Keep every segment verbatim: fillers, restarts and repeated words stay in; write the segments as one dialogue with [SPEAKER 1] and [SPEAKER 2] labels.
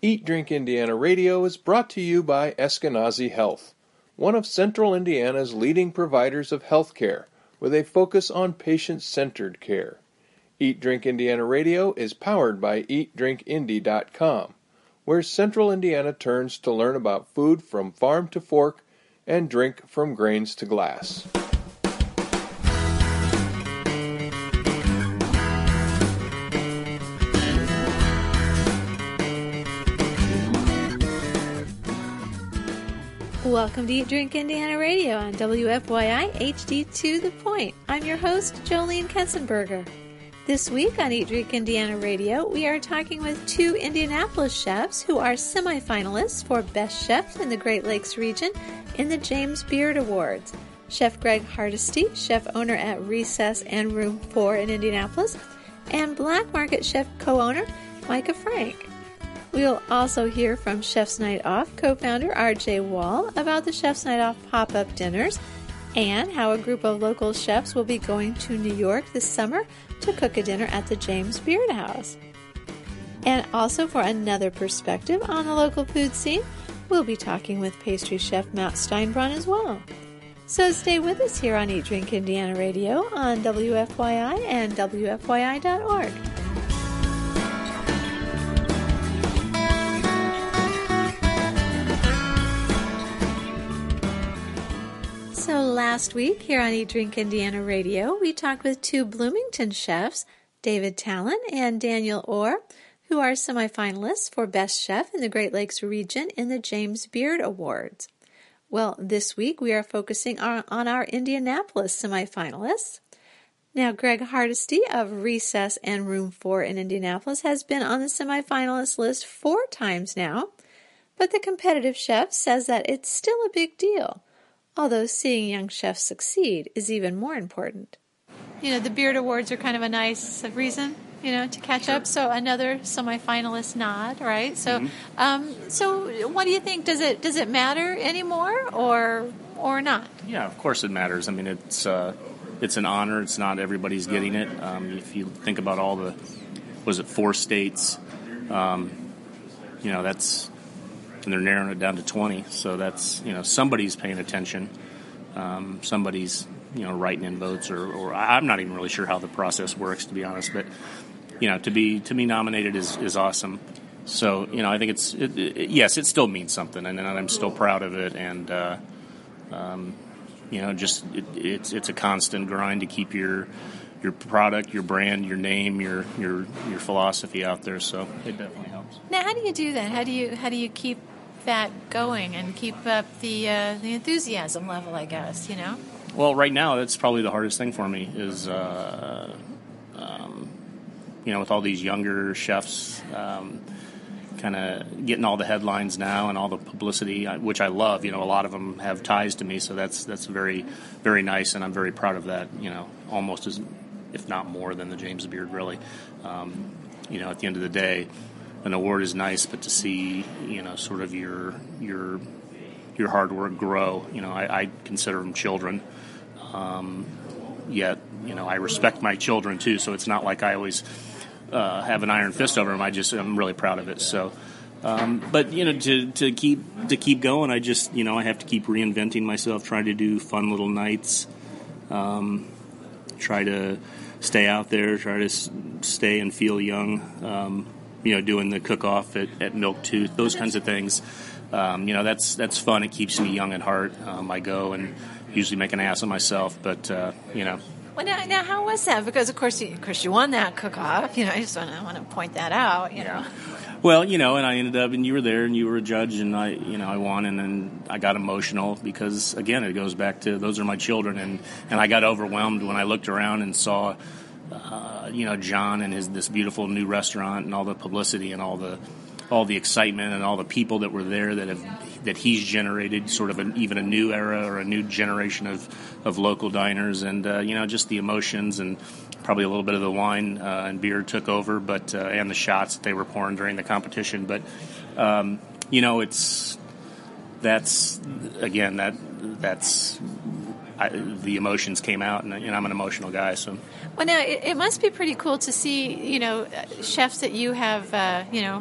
[SPEAKER 1] Eat Drink Indiana Radio is brought to you by Eskenazi Health, one of Central Indiana's leading providers of health care, with a focus on patient-centered care. Eat Drink Indiana Radio is powered by eat drink indy dot com, where Central Indiana turns to learn about food from farm to fork and drink from grains to glass.
[SPEAKER 2] Welcome to Eat Drink Indiana Radio on W F Y I H D To The Point. I'm your host, Jolene Kessenberger. This week on Eat Drink Indiana Radio, we are talking with two Indianapolis chefs who are semifinalists for Best Chef in the Great Lakes region in the James Beard Awards. Chef Greg Hardesty, chef owner at Recess and Room four in Indianapolis, and Black Market chef co-owner Micah Frank. We'll also hear from Chef's Night Off co-founder R J Wall about the Chef's Night Off pop-up dinners and how a group of local chefs will be going to New York this summer to cook a dinner at the James Beard House. And also for another perspective on the local food scene, we'll be talking with pastry chef Matt Steinbrunn as well. So stay with us here on Eat Drink Indiana Radio on W F Y I and W F Y I dot org. So last week here on Eat Drink Indiana Radio, we talked with two Bloomington chefs, David Talon and Daniel Orr, who are semifinalists for Best Chef in the Great Lakes region in the James Beard Awards. Well, this week we are focusing on, on our Indianapolis semifinalists. Now, Greg Hardesty of Recess and Room four in Indianapolis has been on the semifinalist list four times now, but the competitive chef says that it's still a big deal. Although seeing young chefs succeed is even more important. You know, the Beard Awards are kind of a nice reason, you know, to catch
[SPEAKER 3] Sure.
[SPEAKER 2] up. So another semifinalist nod, right? So,
[SPEAKER 3] Mm-hmm.
[SPEAKER 2] um, so what do you think? Does it does it matter anymore, or or not?
[SPEAKER 3] Yeah, of course it matters. I mean, it's uh, it's an honor. It's not everybody's getting it. Um, if you think about all the, was it four states? Um, you know, that's. And they're narrowing it down to twenty, so that's, you know, somebody's paying attention, um, somebody's, you know, writing in votes, or, or I'm not even really sure how the process works, to be honest, but, you know, to be to be nominated is, is awesome. So, you know, I think it's, it, it, yes, it still means something, and, and I'm still proud of it, and, uh, um, you know, just, it, it's it's a constant grind to keep your your product, your brand, your name, your your your philosophy out there, so it definitely helps.
[SPEAKER 2] Now, how do you do that? How do you how do you keep that going and keep up the uh, the enthusiasm level, I guess, you know?
[SPEAKER 3] Well, right now, that's probably the hardest thing for me is, uh, um, you know, with all these younger chefs um, kind of getting all the headlines now and all the publicity, which I love. You know, a lot of them have ties to me, so that's that's very, very nice, and I'm very proud of that, you know, almost as, if not more than the James Beard, really. Um, you know, at the end of the day, an award is nice, but to see, you know, sort of your your your hard work grow, you know, I, I consider them children. Um, yet, you know, I respect my children too, so it's not like I always uh, have an iron fist over them. I just I'm really proud of it. So, um, but you know, to to keep to keep going, I just you know I have to keep reinventing myself, try to do fun little nights, um, try to stay out there, try to s- stay and feel young. Um, you know, doing the cook-off at, at Milk Tooth, those kinds of things. Um, you know, that's that's fun. It keeps me young at heart. Um, I go and usually make an ass of myself, but, uh, you know.
[SPEAKER 2] Well, now, now, how was that? Because, of course, you, of course, you won that cook-off. You know, I just want to want to point that out, you
[SPEAKER 3] yeah.
[SPEAKER 2] know.
[SPEAKER 3] Well, you know, and I ended up, and you were there, and you were a judge, and I, you know, I won, and then I got emotional because, again, it goes back to those are my children, and, and I got overwhelmed when I looked around and saw Uh, you know, John and his this beautiful new restaurant and all the publicity and all the all the excitement and all the people that were there that have that he's generated sort of an, even a new era or a new generation of, of local diners, and uh, you know, just the emotions and probably a little bit of the wine uh, and beer took over, but uh, and the shots that they were pouring during the competition. But um, you know, it's that's again that that's. I, the emotions came out, and, and I'm an emotional guy. So,
[SPEAKER 2] well, now it, it must be pretty cool to see, you know, chefs that you have, uh, you know,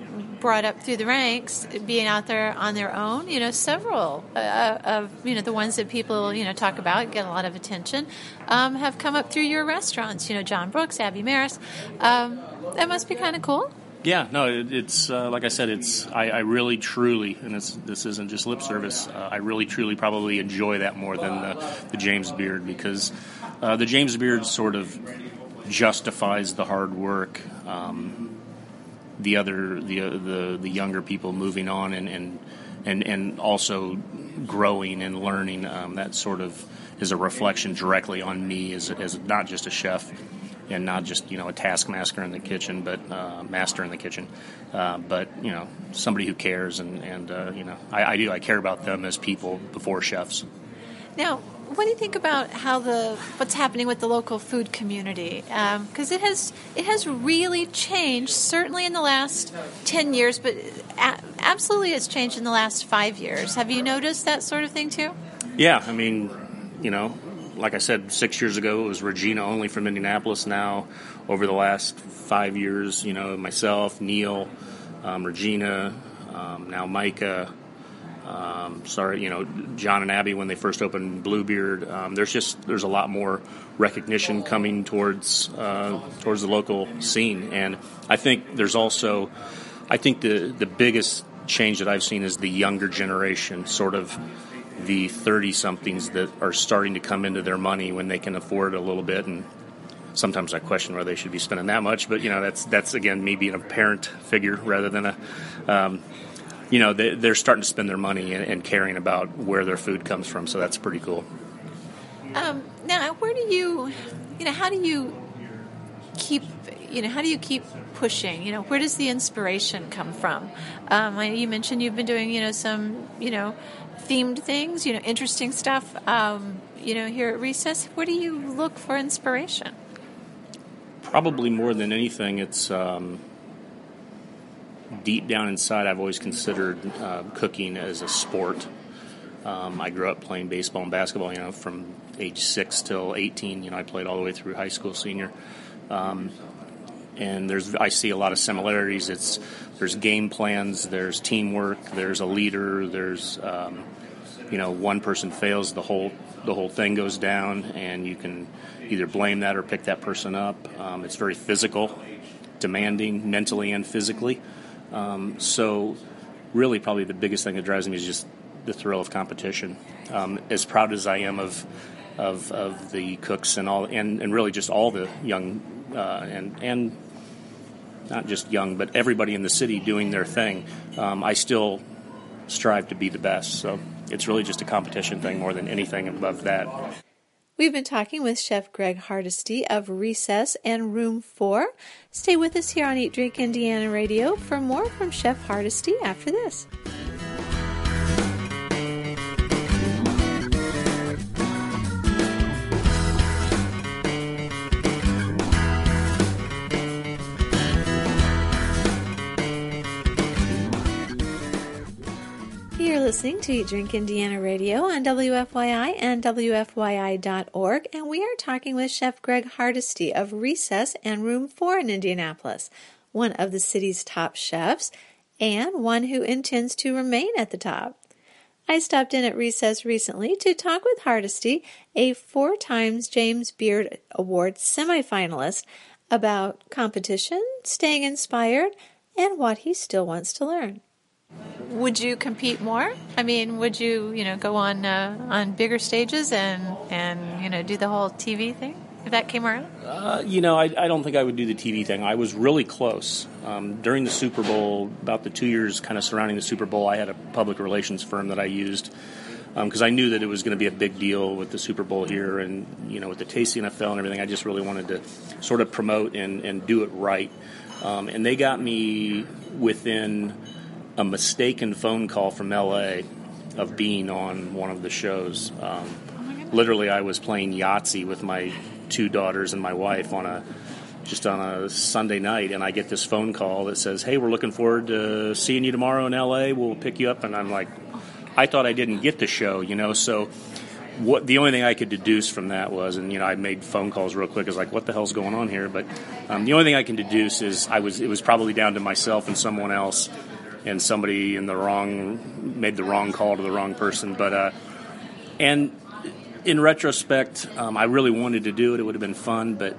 [SPEAKER 2] brought up through the ranks, being out there on their own. You know, several uh, of, you know, the ones that people, you know, talk about, get a lot of attention, um, have come up through your restaurants. You know, John Brooks, Abby Maris. Um, that must be kind of cool.
[SPEAKER 3] Yeah, no, it, it's uh, like I said, it's I, I really truly, and it's, this isn't just lip service. Uh, I really truly probably enjoy that more than the, the James Beard, because uh, the James Beard sort of justifies the hard work. Um, the other, the the the younger people moving on and and and, and also growing and learning. Um, that sort of is a reflection directly on me as as not just a chef. And not just, you know, a taskmaster in the kitchen, but uh, master in the kitchen, uh, but, you know, somebody who cares, and, and uh, you know, I, I do. I care about them as people before chefs.
[SPEAKER 2] Now, what do you think about how the what's happening with the local food community? Because um, it has it has really changed, certainly in the last ten years, but a- absolutely it's changed in the last five years. Have you noticed that sort of thing too?
[SPEAKER 3] Yeah, I mean, you know. Like I said, six years ago, it was Regina only from Indianapolis. Now, over the last five years, you know, myself, Neil, um, Regina, um, now Micah, um, sorry, you know, John and Abby when they first opened Bluebeard. Um, there's just, there's a lot more recognition coming towards, uh, towards the local scene. And I think there's also, I think the, the biggest change that I've seen is the younger generation, sort of, the thirty-somethings that are starting to come into their money when they can afford a little bit, and sometimes I question whether they should be spending that much. But you know, that's that's again me being a parent figure rather than a, um, you know, they, they're starting to spend their money and, and caring about where their food comes from. So that's pretty cool.
[SPEAKER 2] Um, now, where do you, you know, how do you keep, you know, how do you keep pushing? You know, where does the inspiration come from? Um, I, you mentioned you've been doing, you know, some, you know. themed things, you know, interesting stuff, um, you know, here at Recess. Where do you look for inspiration?
[SPEAKER 3] Probably more than anything, it's um, deep down inside, I've always considered uh, cooking as a sport. Um, I grew up playing baseball and basketball, you know, from age six till eighteen. You know, I played all the way through high school, senior. Um, and there's, I see a lot of similarities. It's there's game plans, there's teamwork, there's a leader, there's um, you know, one person fails, the whole the whole thing goes down, and you can either blame that or pick that person up. Um, it's very physical, demanding, mentally and physically. Um, so, really, probably the biggest thing that drives me is just the thrill of competition. Um, as proud as I am of of of the cooks and all, and, and really just all the young uh, and and not just young, but everybody in the city doing their thing, um, I still strive to be the best. So it's really just a competition thing more than anything above that.
[SPEAKER 2] We've been talking with Chef Greg Hardesty of Recess and Room four. Stay with us here on Eat Drink Indiana Radio for more from Chef Hardesty after this. You're listening to Eat Drink Indiana Radio on W F Y I and W F Y I dot org, and we are talking with Chef Greg Hardesty of Recess and Room four in Indianapolis, one of the city's top chefs, and one who intends to remain at the top. I stopped in at Recess recently to talk with Hardesty, a four times James Beard Award semifinalist, about competition, staying inspired, and what he still wants to learn. Would you compete more? I mean, would you, you know, go on uh, on bigger stages and, and, you know, do the whole T V thing if that came around?
[SPEAKER 3] Uh, you know, I, I don't think I would do the T V thing. I was really close. Um, during the Super Bowl, about the two years kind of surrounding the Super Bowl, I had a public relations firm that I used because um, I knew that it was going to be a big deal with the Super Bowl here and, you know, with the Tasty N F L and everything. I just really wanted to sort of promote and, and do it right. Um, and they got me within a mistaken phone call from L A of being on one of the shows. Um, oh literally, I was playing Yahtzee with my two daughters and my wife on a just on a Sunday night, and I get this phone call that says, "Hey, we're looking forward to seeing you tomorrow in L A. We'll pick you up." And I'm like, I thought I didn't get the show, you know. So what the only thing I could deduce from that was, and you know, I made phone calls real quick. I was like, "What the hell's going on here?" But um, the only thing I can deduce is I was it was probably down to myself and someone else and somebody in the wrong made the wrong call to the wrong person. But uh, and in retrospect, um, I really wanted to do it. It would have been fun, but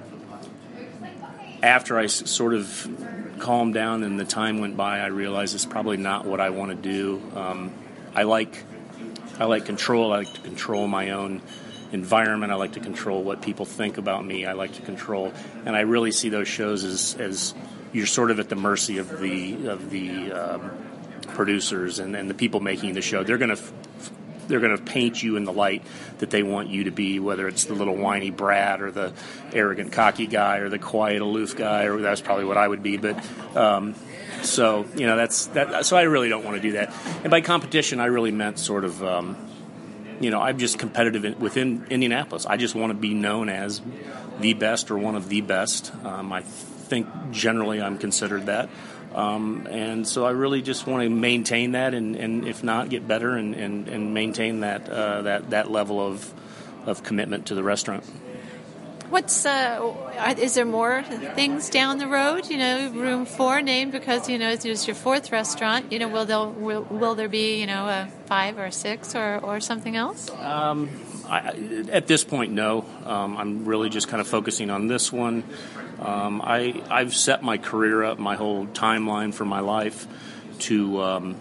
[SPEAKER 3] after I s- sort of calmed down and the time went by, I realized it's probably not what I want to do. Um, I like I like control. I like to control my own environment. I like to control what people think about me. I like to control, and I really see those shows as, as you're sort of at the mercy of the of the um, producers and, and the people making the show. They're going to they're going to paint you in the light that they want you to be, whether it's the little whiny brat or the arrogant, cocky guy or the quiet, aloof guy, or that's probably what I would be. But um, so you know that's that. So I really don't want to do that. And by competition, I really meant sort of. Um, You know, I'm just competitive in, within Indianapolis. I just want to be known as the best or one of the best. Um, I think generally I'm considered that. Um, and so I really just want to maintain that and, and if not, get better and, and, and maintain that, uh, that that level of of commitment to the restaurant.
[SPEAKER 2] What's uh, is there more things down the road? You know, Room Four named because you know it's just your fourth restaurant. You know, will there will, will there be you know a five or six or, or something else?
[SPEAKER 3] Um, I, at this point, no. Um, I'm really just kind of focusing on this one. Um, I I've set my career up, my whole timeline for my life to. Um,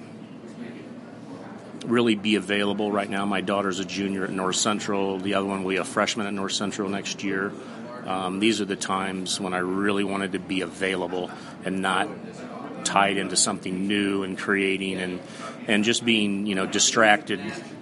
[SPEAKER 3] really be available right now. My daughter's a junior at North Central. The other one will be a freshman at North Central next year. Um, these are the times when I really wanted to be available and not tied into something new and creating and and just being, you know, distracted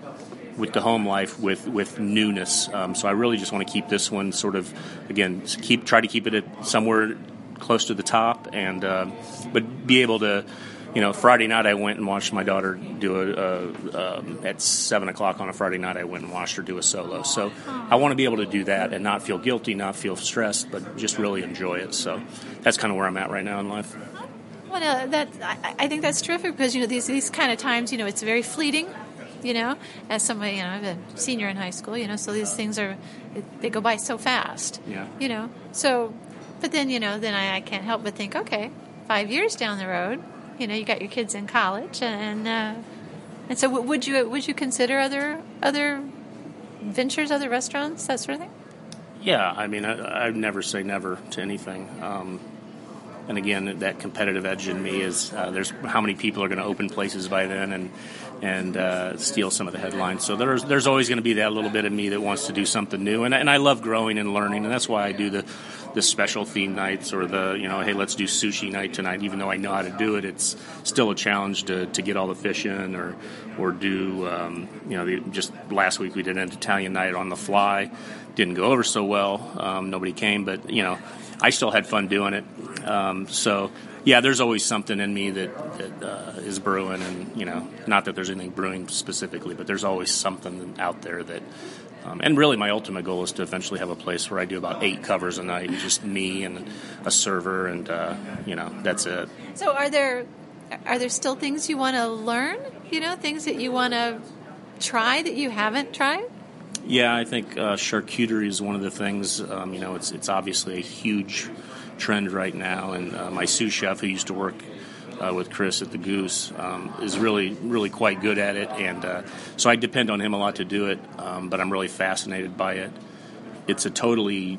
[SPEAKER 3] with the home life with, with newness. Um, so I really just want to keep this one sort of, again, keep try to keep it at somewhere close to the top and uh, but be able to. You know, Friday night I went and watched my daughter do a, a um, at seven o'clock on a Friday night I went and watched her do a solo. So I want to be able to do that and not feel guilty, not feel stressed, but just really enjoy it. So that's kind of where I'm at right now in life.
[SPEAKER 2] Well, uh, that I, I think that's terrific because you know these these kind of times, you know, it's very fleeting. You know, as somebody, you know, I'm a senior in high school. You know, so these things are they go by so fast.
[SPEAKER 3] Yeah.
[SPEAKER 2] You know, so but then you know then I, I can't help but think, okay, five years down the road. You know, you got your kids in college, and uh, and so would you would you consider other other ventures, other restaurants, that sort of thing?
[SPEAKER 3] Yeah, I mean, I, I'd never say never to anything. Um, and again, that competitive edge in me is uh, there's how many people are going to open places by then and and uh, steal some of the headlines. So there's there's always going to be that little bit of me that wants to do something new, and and I love growing and learning, and that's why I do the. the special theme nights or the, you know, hey, let's do sushi night tonight. Even though I know how to do it, it's still a challenge to, to get all the fish in or or do, um, you know, the, just last week we did an Italian night on the fly. Didn't go over so well. Um, nobody came, but, you know, I still had fun doing it. Um, so, yeah, there's always something in me that, that uh, is brewing and, you know, not that there's anything brewing specifically, but there's always something out there that, Um, and really my ultimate goal is to eventually have a place where I do about eight covers a night, just me and a server, and, uh, you know, that's it.
[SPEAKER 2] So are there are there still things you want to learn, you know, things that you want to try that you haven't tried?
[SPEAKER 3] Yeah, I think uh, charcuterie is one of the things, um, you know, it's it's obviously a huge trend right now, and uh, my sous chef who used to work Uh, with Chris at the Goose um, is really, really quite good at it, and uh, so I depend on him a lot to do it. Um, but I'm really fascinated by it. It's a totally,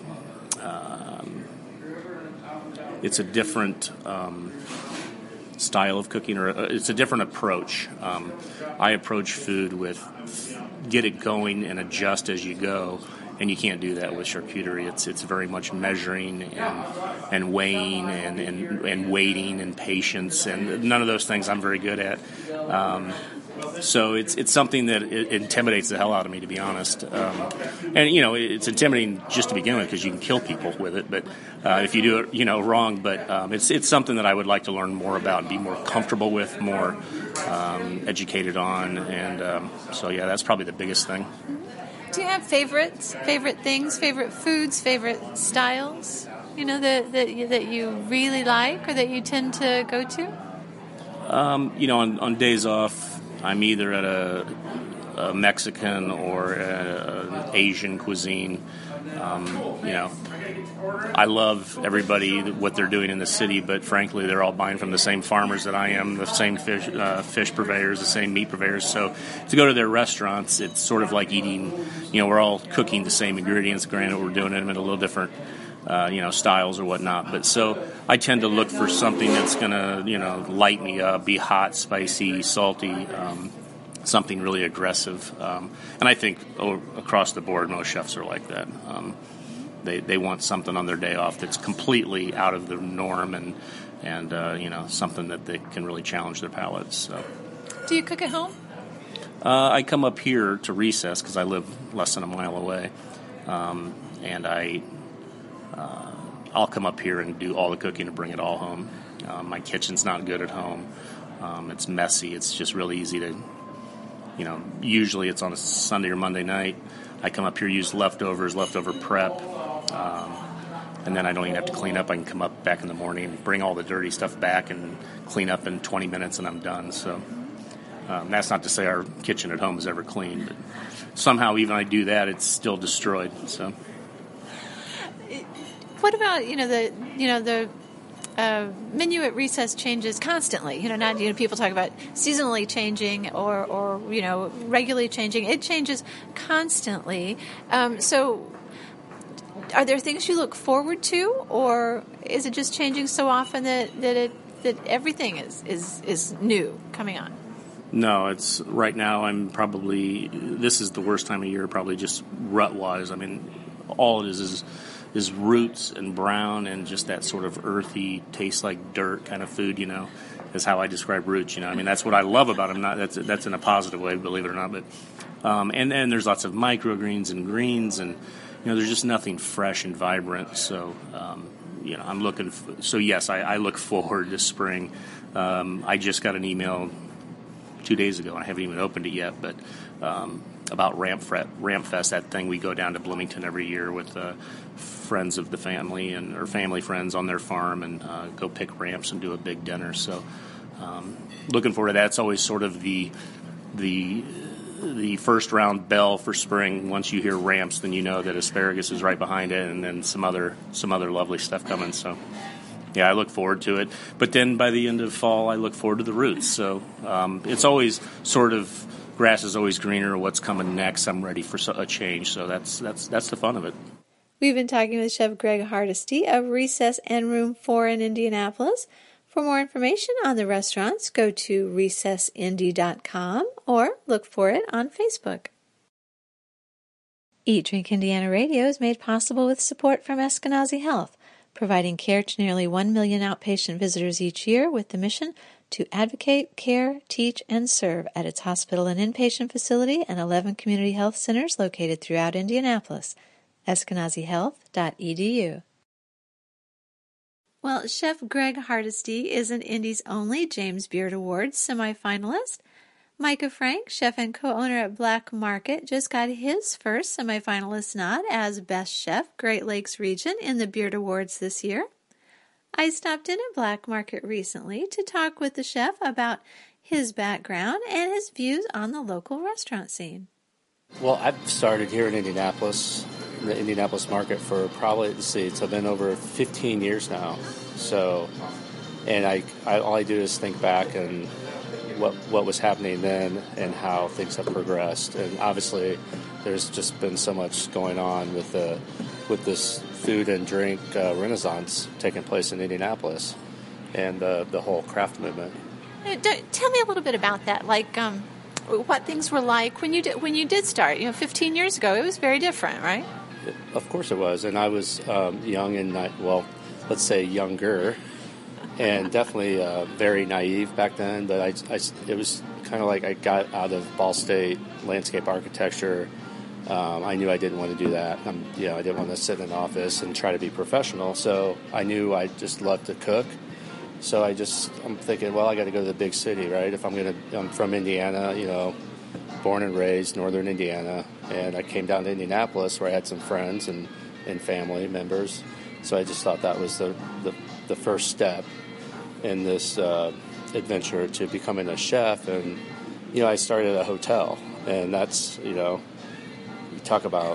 [SPEAKER 3] um, it's a different um, style of cooking, or a, it's a different approach. Um, I approach food with get it going and adjust as you go. And you can't do that with charcuterie. It's it's very much measuring and and weighing and, and, and waiting and patience, and none of those things I'm very good at. Um, so it's it's something that it intimidates the hell out of me, to be honest. Um, and you know, it's intimidating just to begin with because you can kill people with it. But uh, if you do it, you know, wrong. But um, it's it's something that I would like to learn more about and be more comfortable with, more um, educated on. And um, so yeah, that's probably the biggest thing.
[SPEAKER 2] Do you have favorites, favorite things, favorite foods, favorite styles, you know, that that you, that you really like or that you tend to go to?
[SPEAKER 3] Um, you know, on, on days off, I'm either at a, a Mexican or an Asian cuisine. Um, you know, I love everybody, what they're doing in the city, but frankly, they're all buying from the same farmers that I am, the same fish uh, fish purveyors, the same meat purveyors. So to go to their restaurants, it's sort of like eating, you know, we're all cooking the same ingredients. Granted, we're doing them in a little different, uh, you know, styles or whatnot. But so I tend to look for something that's going to, you know, light me up, be hot, spicy, salty, um, something really aggressive. Um, and I think oh, across the board, most chefs are like that. Um, they they want something on their day off that's completely out of the norm and, and uh, you know, something that they can really challenge their palates. So.
[SPEAKER 2] Do you cook at home?
[SPEAKER 3] Uh, I come up here to Recess because I live less than a mile away. Um, and I, uh, I'll come up here and do all the cooking and bring it all home. Uh, my kitchen's not good at home. Um, it's messy. It's just really easy to... You know, usually it's on a Sunday or Monday night. I come up here, use leftovers, leftover prep, um, and then I don't even have to clean up. I can come up back in the morning, bring all the dirty stuff back, and clean up in twenty minutes, and I'm done. So um, that's not to say our kitchen at home is ever clean, but somehow even I do that, it's still destroyed. So,
[SPEAKER 2] what about you know the you know the Uh, menu at Recess changes constantly. You know, not you know people talk about seasonally changing or, or you know regularly changing. It changes constantly. Um, so, are there things you look forward to, or is it just changing so often that, that it that everything is, is is new coming on?
[SPEAKER 3] No, it's right now. I'm probably this is the worst time of year. Probably just rut wise. I mean, all it is is. is roots and brown and just that sort of earthy, tastes like dirt kind of food, you know, is how I describe roots, you know. I mean, that's what I love about them. Not that's that's in a positive way, believe it or not. But um, and and there's lots of microgreens and greens, and you know, there's just nothing fresh and vibrant. So um, you know, I'm looking. For, so yes, I, I look forward to spring. Um, I just got an email two days ago. I haven't even opened it yet, but. Um, about Ramp, Ramp Fest, that thing we go down to Bloomington every year with uh, friends of the family and or family friends on their farm and uh, go pick ramps and do a big dinner. So um, looking forward to that. It's always sort of the the the first round bell for spring. Once you hear ramps, then you know that asparagus is right behind it, and then some other some other lovely stuff coming. So yeah, I look forward to it. But then by the end of fall, I look forward to the roots. So um, it's always sort of. Grass is always greener. What's coming next? I'm ready for a change. So that's that's that's the fun of it.
[SPEAKER 2] We've been talking with Chef Greg Hardesty of Recess and Room four in Indianapolis. For more information on the restaurants, go to recess indy dot com or look for it on Facebook. Eat Drink Indiana Radio is made possible with support from Eskenazi Health, providing care to nearly one million outpatient visitors each year with the mission to advocate, care, teach, and serve at its hospital and inpatient facility and eleven community health centers located throughout Indianapolis. eskenazi health dot e d u. Well, Chef Greg Hardesty is an Indy's only James Beard Awards semifinalist. Micah Frank, chef and co-owner at Black Market, just got his first semifinalist nod as Best Chef Great Lakes Region in the Beard Awards this year. I stopped in at Black Market recently to talk with the chef about his background and his views on the local restaurant scene.
[SPEAKER 4] Well, I've started here in Indianapolis, the Indianapolis market, for probably, let's see, it's been over fifteen years now. So, and I, I all I do is think back and what what was happening then and how things have progressed. And obviously, there's just been so much going on with the with this food and drink uh, renaissance taking place in Indianapolis and uh, the whole craft movement.
[SPEAKER 2] Tell me a little bit about that, like um, what things were like when you did, when you did start. You know, fifteen years ago, it was very different, right?
[SPEAKER 4] Of course it was, and I was um, young and, well, let's say younger, and definitely uh, very naive back then, but I, I, it was kind of like I got out of Ball State landscape architecture. Um, I knew I didn't want to do that. I'm, you know, I didn't want to sit in an office and try to be professional. So I knew I just loved to cook. So I just, I'm thinking, well, I got to go to the big city, right? If I'm going to, I'm from Indiana, you know, born and raised, northern Indiana. And I came down to Indianapolis where I had some friends and, and family members. So I just thought that was the, the, the first step in this uh, adventure to becoming a chef. And you know, I started at a hotel, and that's, you know, you talk about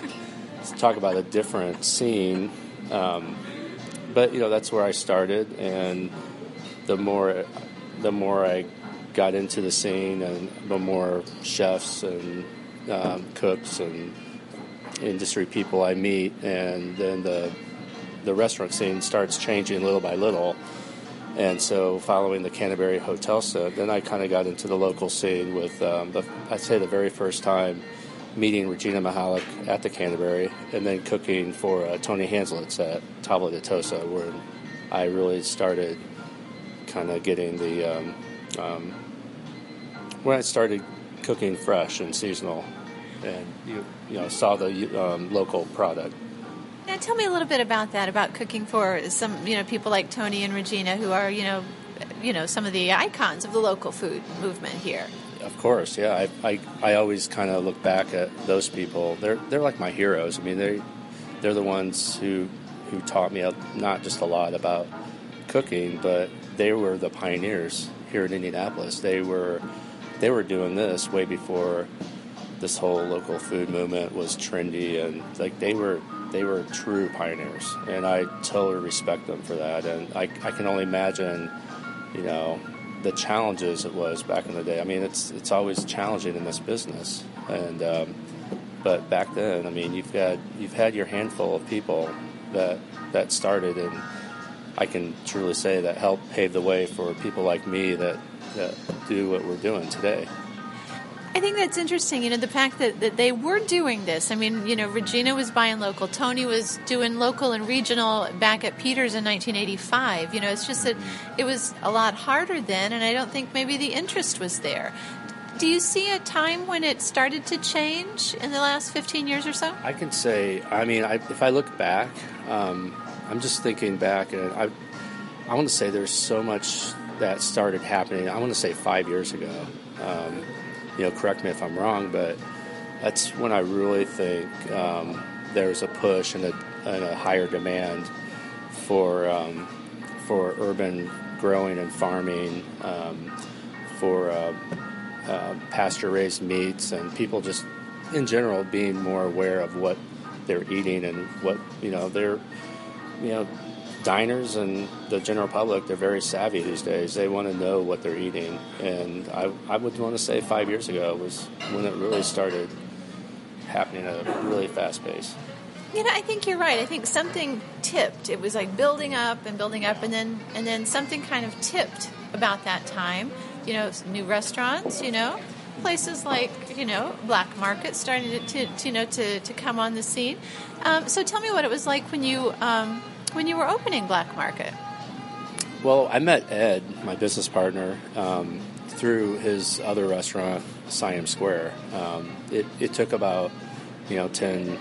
[SPEAKER 4] talk about a different scene. Um, but you know, that's where I started, and the more the more I got into the scene, and the more chefs and um, cooks and industry people I meet, and then the the restaurant scene starts changing little by little. And so following the Canterbury Hotel set, then I kind of got into the local scene with, um, the, I'd say the very first time meeting Regina Mahalik at the Canterbury, and then cooking for uh, Tony Hanslitz at Tavola de Tosa, where I really started kind of getting the, um, um, when I started cooking fresh and seasonal, and you, you know, saw the um, local product.
[SPEAKER 2] Now, tell me a little bit about that, about cooking for some, you know, people like Tony and Regina, who are, you know, you know, some of the icons of the local food movement here.
[SPEAKER 4] Of course, yeah. I I, I always kind of look back at those people. They're they're like my heroes. I mean, they they're the ones who who taught me not just a lot about cooking, but they were the pioneers here in Indianapolis. They were they were doing this way before this whole local food movement was trendy, and like they were. They were true pioneers, and I totally respect them for that. And I, I can only imagine, you know, the challenges it was back in the day. I mean, it's it's always challenging in this business, and um, but back then, I mean, you've had you've had your handful of people that that started, and I can truly say that helped pave the way for people like me that that do what we're doing today.
[SPEAKER 2] I think that's interesting, you know, the fact that, that they were doing this. I mean, you know, Regina was buying local. Tony was doing local and regional back at Peters in nineteen eighty-five. You know, it's just that it was a lot harder then, and I don't think maybe the interest was there. Do you see a time when it started to change in the last fifteen years or so?
[SPEAKER 4] I can say, I mean, I, if I look back, um, I'm just thinking back, and I, I want to say there's so much that started happening. I want to say five years ago. Um, You know, correct me if I'm wrong, but that's when I really think um, there was a push and a, and a higher demand for um, for urban growing and farming, um, for uh, uh, pasture-raised meats, and people just, in general, being more aware of what they're eating and what, you know, they're, you know, diners and the general public, they're very savvy these days. They want to know what they're eating. And I, I would want to say five years ago was when it really started happening at a really fast pace.
[SPEAKER 2] You know, I think you're right. I think something tipped. It was like building up and building up, and then and then something kind of tipped about that time. You know, new restaurants, you know, places like, you know, Black Market starting to, to, to you know, to, to come on the scene. Um, so tell me what it was like when you... Um, when you were opening Black Market.
[SPEAKER 4] Well, I met Ed, my business partner, um, through his other restaurant, Siam Square. Um, it, it took about, you know, ten,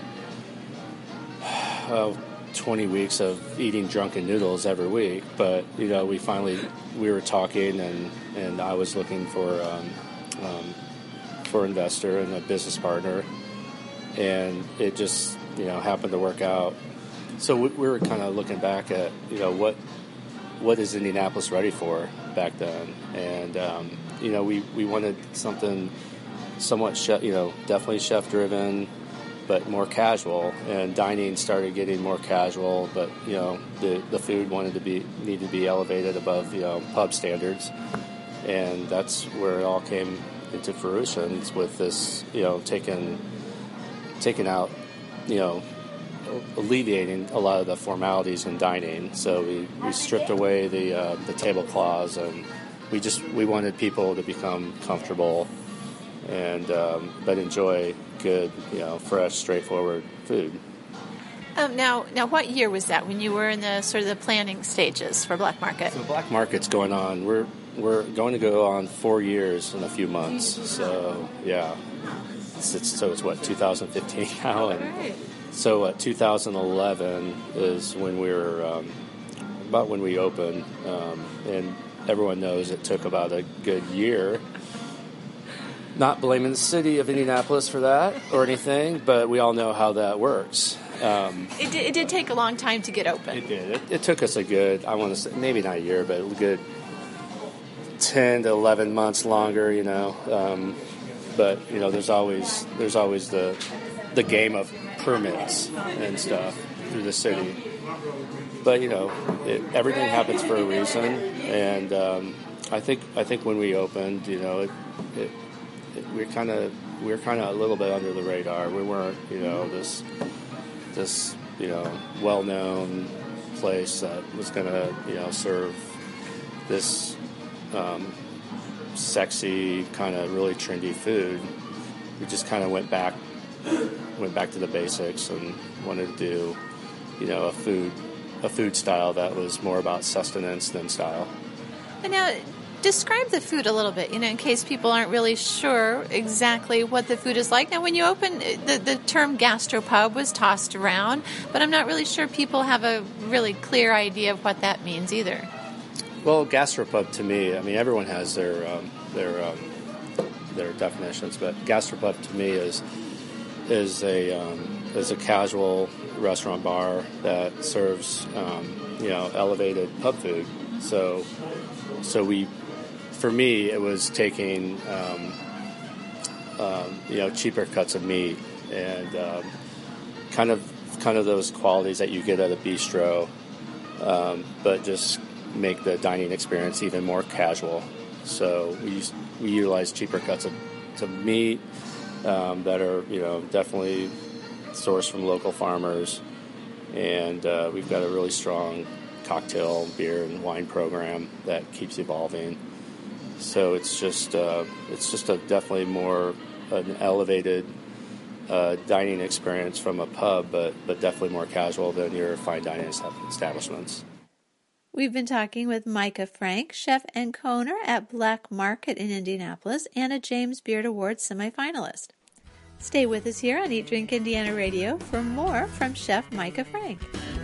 [SPEAKER 4] uh, twenty weeks of eating drunken noodles every week. But, you know, we finally, we were talking, and, and I was looking for, um, um, for an investor and a business partner. And it just, you know, happened to work out. So we were kind of looking back at, you know, what what is Indianapolis ready for back then, and um, you know, we, we wanted something somewhat chef, you know, definitely chef driven, but more casual. And dining started getting more casual, but you know, the the food wanted to be needed to be elevated above, you know, pub standards, and that's where it all came into fruition with this, you know, taking taking out, you know. alleviating a lot of the formalities in dining. So we, we stripped away the uh, the tablecloths, and we just we wanted people to become comfortable and um, but enjoy good, you know, fresh, straightforward food.
[SPEAKER 2] Um, now, now, what year was that when you were in the sort of the planning stages for Black Market?
[SPEAKER 4] So Black Market's going on. We're we're going to go on four years in a few months. So yeah, it's, it's, so it's what two thousand fifteen now, and.
[SPEAKER 2] Right.
[SPEAKER 4] So uh, two thousand eleven is when we were, um, about when we opened, um, and everyone knows it took about a good year. Not blaming the city of Indianapolis for that or anything, but we all know how that works. Um,
[SPEAKER 2] it, did, it did take a long time to get open.
[SPEAKER 4] It did. It, it took us a good, I want to say, maybe not a year, but a good ten to eleven months longer, you know. Um, but you know, there's always there's always the the game of permits and stuff through the city. But you know, it, everything happens for a reason, and um, I think I think when we opened, you know, it, it, it we're kind of we're kind of a little bit under the radar. We weren't, you know, this this you know well-known place that was going to, you know, serve this um, sexy kind of really trendy food. We just kind of went back went back to the basics and wanted to do, you know, a food a food style that was more about sustenance than style.
[SPEAKER 2] And now, describe the food a little bit, you know, in case people aren't really sure exactly what the food is like. Now, when you opened, the, the term gastropub was tossed around, but I'm not really sure people have a really clear idea of what that means either.
[SPEAKER 4] Well, gastropub to me, I mean, everyone has their um, their um, their definitions, but gastropub to me is is a um, is a casual restaurant bar that serves um, you know elevated pub food. So so we. For me, it was taking, um, um, you know, cheaper cuts of meat and um, kind of, kind of those qualities that you get at a bistro, um, but just make the dining experience even more casual. So we use, we utilize cheaper cuts of, of meat um, that are, you know, definitely sourced from local farmers, and uh, we've got a really strong cocktail, beer, and wine program that keeps evolving. So it's just uh, it's just a definitely more an elevated uh, dining experience from a pub, but but definitely more casual than your fine dining establishments.
[SPEAKER 2] We've been talking with Micah Frank, chef and co-owner at Black Market in Indianapolis and a James Beard Awards semifinalist. Stay with us here on Eat Drink Indiana Radio for more from Chef Micah Frank.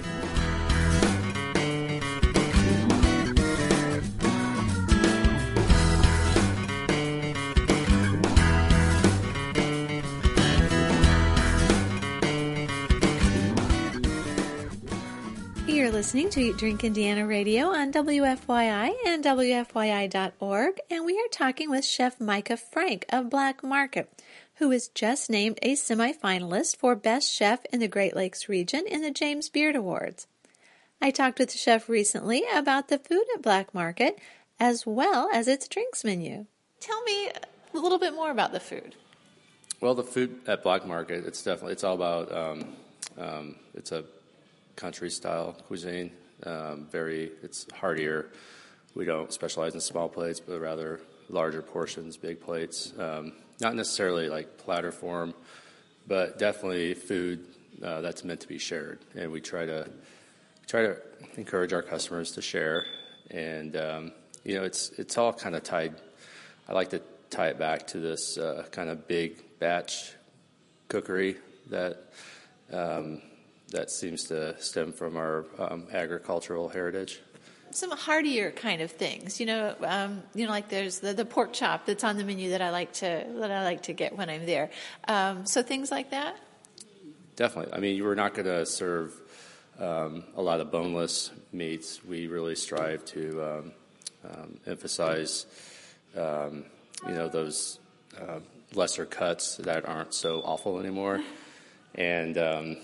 [SPEAKER 2] You're listening to Eat Drink Indiana Radio on W F Y I and W F Y I dot org, and we are talking with Chef Micah Frank of Black Market, who is just named a semifinalist for Best Chef in the Great Lakes region in the James Beard Awards. I talked with the chef recently about the food at Black Market as well as its drinks menu. Tell me a little bit more about the food.
[SPEAKER 4] Well, the food at Black Market, it's definitely, it's all about, um, um, it's a country style cuisine, um, very, it's heartier. We don't specialize in small plates, but rather larger portions, big plates. Um, not necessarily like platter form, but definitely food uh, that's meant to be shared. And we try to try to encourage our customers to share. And um, you know, it's it's all kind of tied. I like to tie it back to this uh, kind of big batch cookery that. Um, that seems to stem from our um, agricultural heritage.
[SPEAKER 2] Some heartier kind of things, you know, um, you know, like there's the, the pork chop that's on the menu that I like to that I like to get when I'm there. Um, so things like that.
[SPEAKER 4] Definitely. I mean, you were not going to serve um, a lot of boneless meats. We really strive to um, um, emphasize, um, you know, those uh, lesser cuts that aren't so awful anymore, and. Um,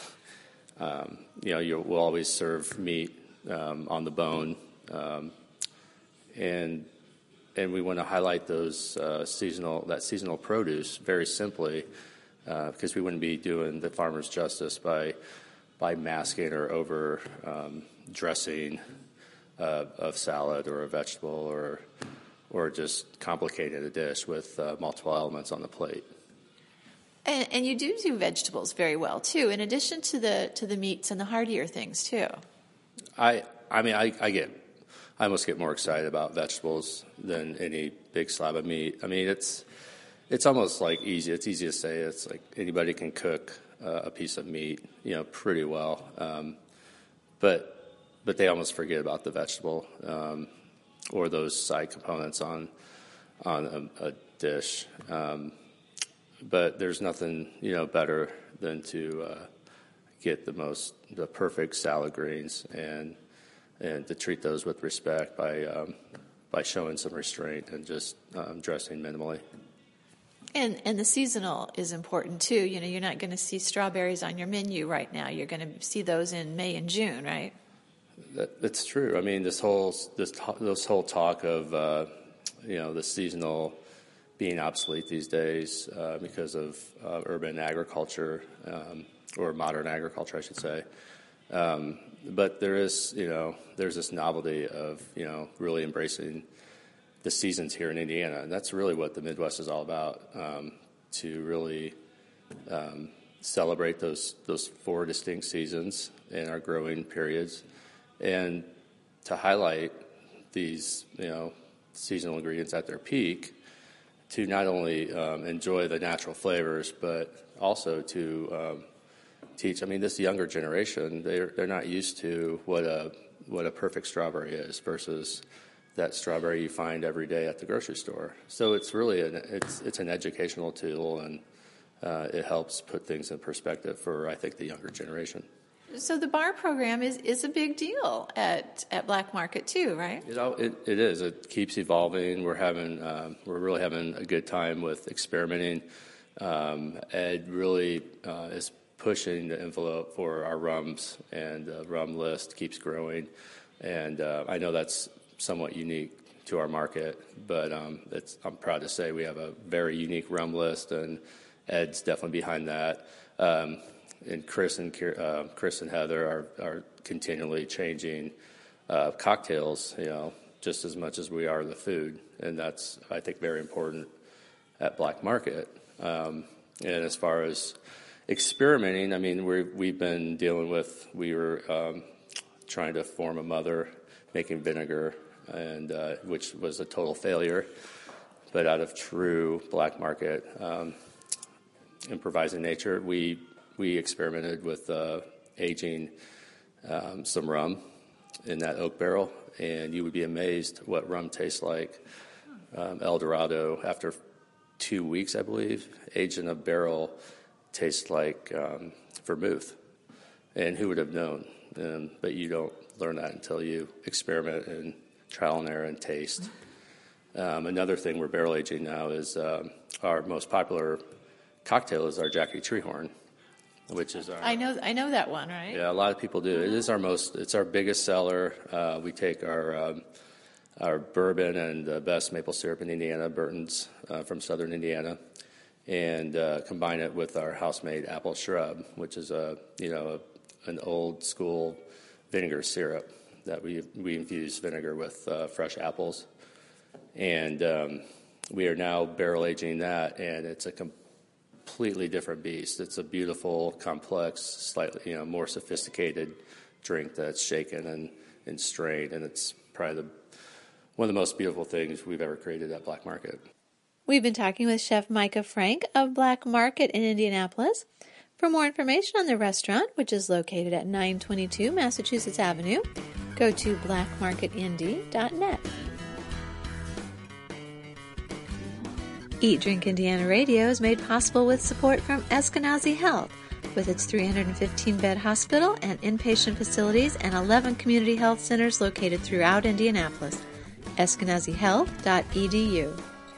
[SPEAKER 4] Um, you know, you will always serve meat um, on the bone, um, and and we want to highlight those uh, seasonal that seasonal produce very simply, uh, because we wouldn't be doing the farmers justice by by masking or over um, dressing uh, of salad or a vegetable or or just complicating a dish with uh, multiple elements on the plate.
[SPEAKER 2] And, and you do do vegetables very well too, in addition to the to the meats and the heartier things too.
[SPEAKER 4] I I mean I, I get I almost get more excited about vegetables than any big slab of meat. I mean it's it's almost like easy. It's easy to say. It's like anybody can cook uh, a piece of meat, you know, pretty well. Um, but but they almost forget about the vegetable um, or those side components on on a, a dish. Um, But there's nothing, you know, better than to uh, get the most, the perfect salad greens and and to treat those with respect by um, by showing some restraint and just um, dressing minimally.
[SPEAKER 2] And and the seasonal is important too. You know, you're not going to see strawberries on your menu right now. You're going to see those in May and June, right?
[SPEAKER 4] That, that's true. I mean, this whole this this whole talk of uh, you know the seasonal being obsolete these days uh, because of uh, urban agriculture um, or modern agriculture, I should say. Um, but there is, you know, there's this novelty of you know really embracing the seasons here in Indiana, and that's really what the Midwest is all about, um, to really um, celebrate those those four distinct seasons in our growing periods, and to highlight these, you know, seasonal ingredients at their peak, to not only um, enjoy the natural flavors, but also to um, teach. I mean, this younger generation, they're they're not used to what a what a perfect strawberry is versus that strawberry you find every day at the grocery store. So it's really an it's it's an educational tool, and uh, it helps put things in perspective for, I think, the younger generation.
[SPEAKER 2] So the bar program is, is a big deal at, at Black Market too, right?
[SPEAKER 4] You know, it, it is. It keeps evolving. We're having um, we're really having a good time with experimenting. Um, Ed really uh, is pushing the envelope for our rums, and the rum list keeps growing. And uh, I know that's somewhat unique to our market, but um, it's, I'm proud to say we have a very unique rum list, and Ed's definitely behind that. Um, and Chris and uh, Chris and Heather are, are continually changing uh, cocktails, you know, just as much as we are the food, and that's, I think, very important at Black Market. Um, and as far as experimenting, I mean, we're, we've been dealing with, we were um, trying to form a mother making vinegar, and uh, which was a total failure. But out of true Black Market um, improvising nature, we we experimented with uh, aging um, some rum in that oak barrel, and you would be amazed what rum tastes like. Um, El Dorado, after two weeks, I believe, aged in a barrel, tastes like um, vermouth. And who would have known? Um, but you don't learn that until you experiment and trial and error and taste. Um, another thing we're barrel aging now is um, our most popular cocktail is our Jackie Treehorn, which is our.
[SPEAKER 2] I know, I know that one, right?
[SPEAKER 4] Yeah, a lot of people do. It is our most. It's our biggest seller. Uh, we take our um, our bourbon and the best maple syrup in Indiana, Burton's uh, from Southern Indiana, and uh, combine it with our house-made apple shrub, which is a you know a, an old school vinegar syrup that we we infuse vinegar with uh, fresh apples, and um, we are now barrel aging that, and it's a completely different beast. It's a beautiful, complex, slightly you know more sophisticated drink that's shaken and, and strained, and it's probably the, one of the most beautiful things we've ever created at Black Market.
[SPEAKER 2] We've been talking with Chef Micah Frank of Black Market in Indianapolis. For more information on the restaurant, which is located at nine twenty-two Massachusetts Avenue, go to black market indy dot net. Eat Drink Indiana Radio is made possible with support from Eskenazi Health, with its three hundred fifteen bed hospital and inpatient facilities and eleven community health centers located throughout Indianapolis. eskenazi health dot e d u.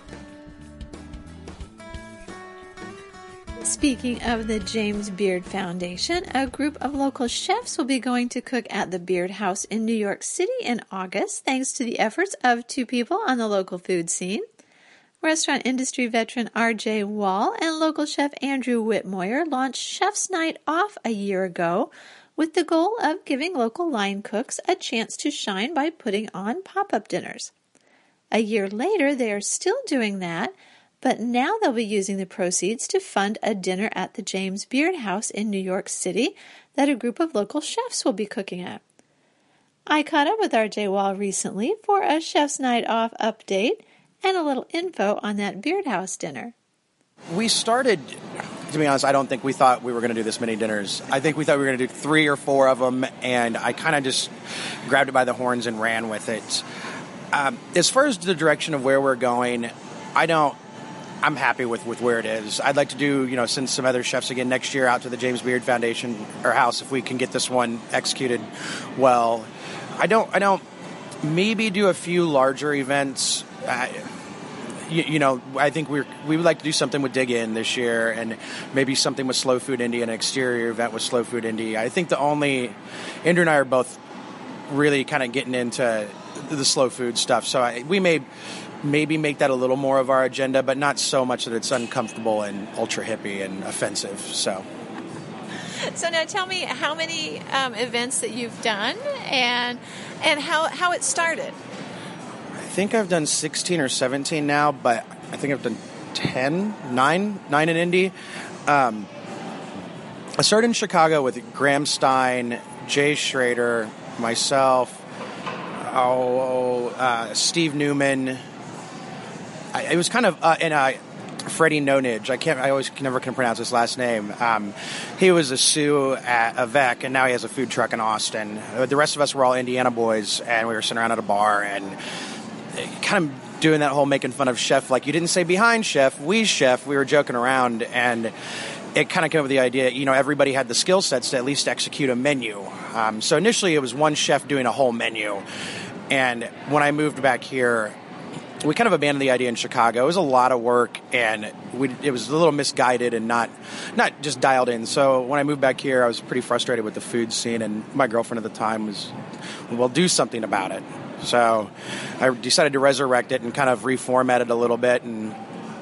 [SPEAKER 2] Speaking of the James Beard Foundation, a group of local chefs will be going to cook at the Beard House in New York City in August, thanks to the efforts of two people on the local food scene. Restaurant industry veteran R J Wall and local chef Andrew Whitmoyer launched Chef's Night Off a year ago with the goal of giving local line cooks a chance to shine by putting on pop-up dinners. A year later, they are still doing that, but now they'll be using the proceeds to fund a dinner at the James Beard House in New York City that a group of local chefs will be cooking at. I caught up with R J Wall recently for a Chef's Night Off update and a little info on that Beard House dinner.
[SPEAKER 5] We started, to be honest, I don't think we thought we were going to do this many dinners. I think we thought we were going to do three or four of them, and I kind of just grabbed it by the horns and ran with it. Um, as far as the direction of where we're going, I don't, I'm happy with, with where it is. I'd like to do, you know, send some other chefs again next year out to the James Beard Foundation or House if we can get this one executed well. I don't, I don't, maybe do a few larger events. Uh, you, you know, I think we we would like to do something with Dig In this year, and maybe something with Slow Food Indie, an exterior event with Slow Food Indie. I think the only Andrew and I are both really kind of getting into the slow food stuff, so I, we may maybe make that a little more of our agenda, but not so much that it's uncomfortable and ultra hippie and offensive. So.
[SPEAKER 2] So now tell me how many um, events that you've done and and how, how it started.
[SPEAKER 5] I think I've done sixteen or seventeen now, but I think I've done ten, nine, nine in Indy. Um, I started in Chicago with Graham Stein, Jay Schrader, myself, oh, uh, Steve Newman. I, it was kind of uh, in a Freddie Nonage. I can't. I always can never can pronounce his last name. Um, he was a Sioux at Avec, and now he has a food truck in Austin. Uh, the rest of us were all Indiana boys, and we were sitting around at a bar and kind of doing that whole making fun of chef. Like, you didn't say behind chef, we chef. We were joking around, and it kind of came up with the idea. You know, everybody had the skill sets to at least execute a menu. Um, so initially, it was one chef doing a whole menu, and when I moved back here, we kind of abandoned the idea in Chicago. It was a lot of work, and we, it was a little misguided and not not just dialed in. So when I moved back here, I was pretty frustrated with the food scene, and my girlfriend at the time was, well, do something about it. So I decided to resurrect it and kind of reformat it a little bit. And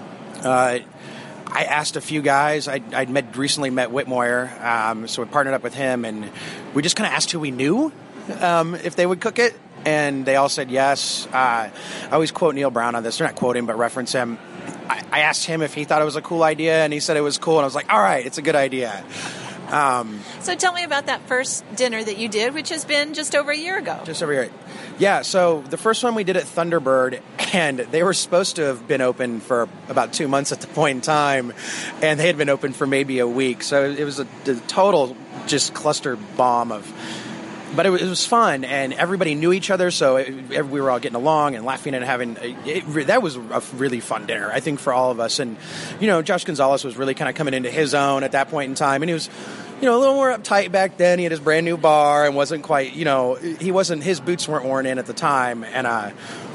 [SPEAKER 5] uh, I asked a few guys. I, I'd met, recently met Whitmoyer, um, so we partnered up with him, and we just kind of asked who we knew um, if they would cook it. And they all said yes. Uh, I always quote Neil Brown on this. They're not quoting, but reference him. I, I asked him if he thought it was a cool idea, and he said it was cool. And I was like, all right, it's a good idea. Um,
[SPEAKER 2] so tell me about that first dinner that you did, which has been just over a year ago.
[SPEAKER 5] Just over a year. Yeah, so the first one we did at Thunderbird, and they were supposed to have been open for about two months at the point in time, and they had been open for maybe a week. So it was a, a total just cluster bomb of... But it was, it was fun, and everybody knew each other, so it, we were all getting along and laughing and having... It, it, that was a really fun dinner, I think, for all of us. And, you know, Josh Gonzalez was really kind of coming into his own at that point in time, and he was, you know, a little more uptight back then. He had his brand new bar and wasn't quite, you know, he wasn't... His boots weren't worn in at the time, and... uh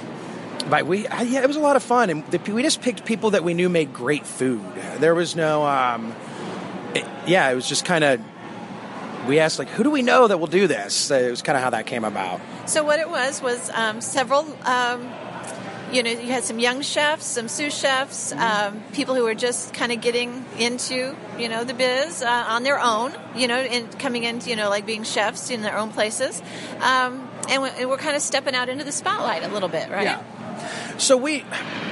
[SPEAKER 5] But we, yeah, it was a lot of fun, and the, we just picked people that we knew made great food. There was no... Um, it, yeah, it was just kind of... We asked, like, who do we know that will do this? So it was kind of how that came about.
[SPEAKER 2] So what it was was um, several, um, you know, you had some young chefs, some sous chefs, um, people who were just kind of getting into, you know, the biz uh, on their own, you know, and coming into, you know, like being chefs in their own places. Um, and, we, and we're kind of stepping out into the spotlight a little bit, right?
[SPEAKER 5] Yeah. So we...